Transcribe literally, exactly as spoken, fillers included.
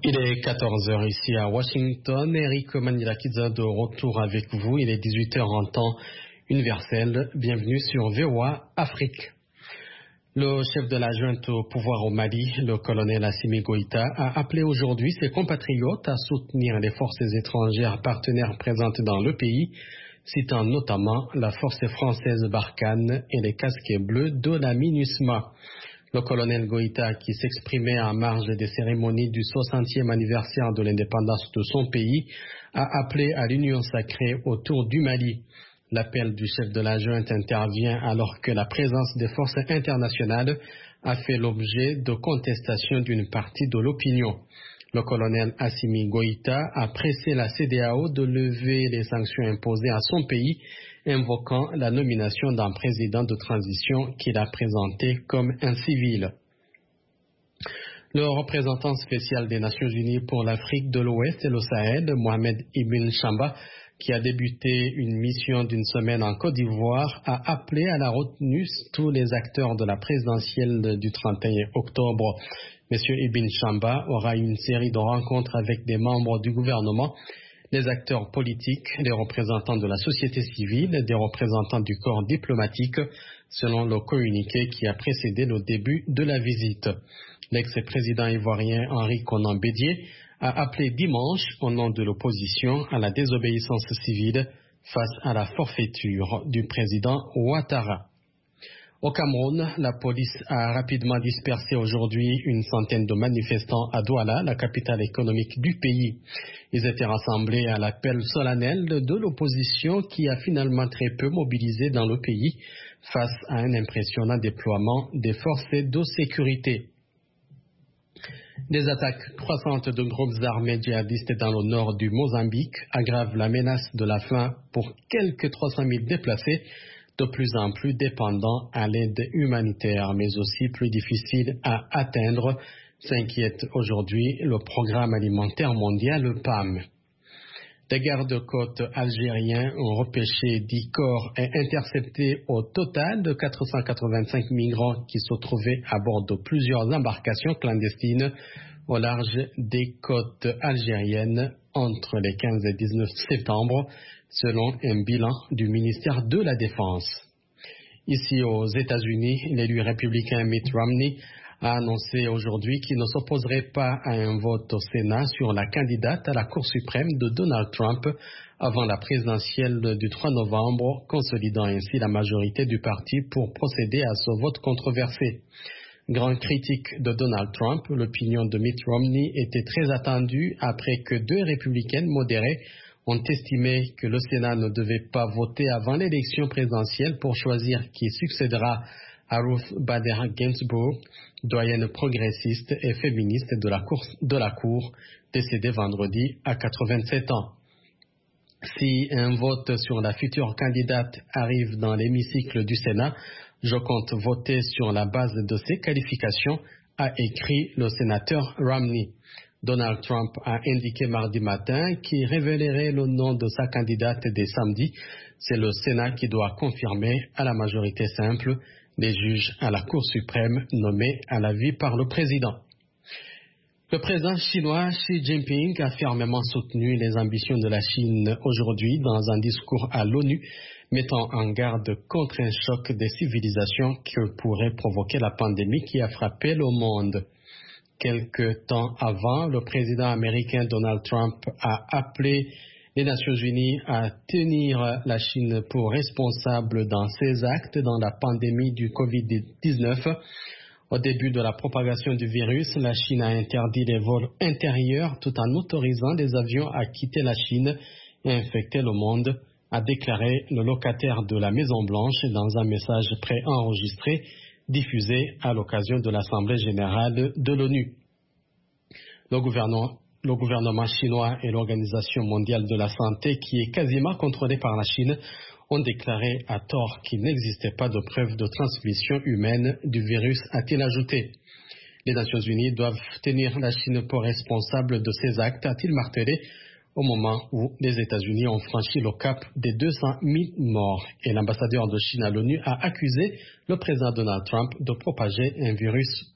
Il est quatorze heures ici à Washington. Eric Manilakidza de retour avec vous. Il est dix-huit heures en temps universel. Bienvenue sur V O A Afrique. Le chef de la junte au pouvoir au Mali, le colonel Assimi Goïta, a appelé aujourd'hui ses compatriotes à soutenir les forces étrangères partenaires présentes dans le pays, citant notamment la force française Barkhane et les casquets bleus de la MINUSMA. Le colonel Goïta, qui s'exprimait en marge des cérémonies du soixantième anniversaire de l'indépendance de son pays, a appelé à l'union sacrée autour du Mali. L'appel du chef de la junte intervient alors que la présence des forces internationales a fait l'objet de contestations d'une partie de l'opinion. Le colonel Assimi Goïta a pressé la C E D E A O de lever les sanctions imposées à son pays, invoquant la nomination d'un président de transition qu'il a présenté comme un civil. Le représentant spécial des Nations Unies pour l'Afrique de l'Ouest et le Sahel, Mohamed Ibn Chamba, qui a débuté une mission d'une semaine en Côte d'Ivoire, a appelé à la retenue tous les acteurs de la présidentielle du trente et un octobre. Monsieur Ibn Chamba aura une série de rencontres avec des membres du gouvernement, les acteurs politiques, les représentants de la société civile, des représentants du corps diplomatique, selon le communiqué qui a précédé le début de la visite. L'ex-président ivoirien Henri Konan Bédié a appelé dimanche, au nom de l'opposition, à la désobéissance civile face à la forfaiture du président Ouattara. Au Cameroun, la police a rapidement dispersé aujourd'hui une centaine de manifestants à Douala, la capitale économique du pays. Ils étaient rassemblés à l'appel solennel de l'opposition qui a finalement très peu mobilisé dans le pays face à un impressionnant déploiement des forces de sécurité. Des attaques croissantes de groupes armés djihadistes dans le nord du Mozambique aggravent la menace de la faim pour quelques trois cent mille déplacés, de plus en plus dépendants à l'aide humanitaire, mais aussi plus difficiles à atteindre, s'inquiète aujourd'hui le Programme alimentaire mondial, le P A M. Des gardes-côtes algériens ont repêché dix corps et intercepté au total de quatre cent quatre-vingt-cinq migrants qui se trouvaient à bord de plusieurs embarcations clandestines au large des côtes algériennes entre les quinze et dix-neuf septembre, selon un bilan du ministère de la Défense. Ici aux États-Unis, l'élu républicain Mitt Romney a annoncé aujourd'hui qu'il ne s'opposerait pas à un vote au Sénat sur la candidate à la Cour suprême de Donald Trump avant la présidentielle du trois novembre, consolidant ainsi la majorité du parti pour procéder à ce vote controversé. Grand critique de Donald Trump, l'opinion de Mitt Romney était très attendue après que deux républicaines modérées ont estimé que le Sénat ne devait pas voter avant l'élection présidentielle pour choisir qui succédera à Ruth Bader Ginsburg, doyenne progressiste et féministe de la, cour, de la Cour, décédée vendredi à quatre-vingt-sept ans. Si un vote sur la future candidate arrive dans l'hémicycle du Sénat, je compte voter sur la base de ses qualifications, a écrit le sénateur Romney. Donald Trump a indiqué mardi matin qu'il révélerait le nom de sa candidate dès samedi. C'est le Sénat qui doit confirmer à la majorité simple les juges à la Cour suprême nommés à la vie par le président. Le président chinois Xi Jinping a fermement soutenu les ambitions de la Chine aujourd'hui dans un discours à l'ONU, mettant en garde contre un choc des civilisations que pourrait provoquer la pandémie qui a frappé le monde. Quelque temps avant, le président américain Donald Trump a appelé les Nations Unies à tenir la Chine pour responsable dans ses actes dans la pandémie du covid dix-neuf. Au début de la propagation du virus, la Chine a interdit les vols intérieurs tout en autorisant les avions à quitter la Chine et infecter le monde, a déclaré le locataire de la Maison-Blanche dans un message préenregistré diffusé à l'occasion de l'Assemblée générale de l'ONU. Le gouvernement, le gouvernement chinois et l'Organisation mondiale de la santé, qui est quasiment contrôlée par la Chine, ont déclaré à tort qu'il n'existait pas de preuves de transmission humaine du virus, a-t-il ajouté. Les Nations Unies doivent tenir la Chine pour responsable de ces actes, a-t-il martelé, au moment où les États-Unis ont franchi le cap des deux cent mille morts. Et l'ambassadeur de Chine à l'ONU a accusé le président Donald Trump de propager un virus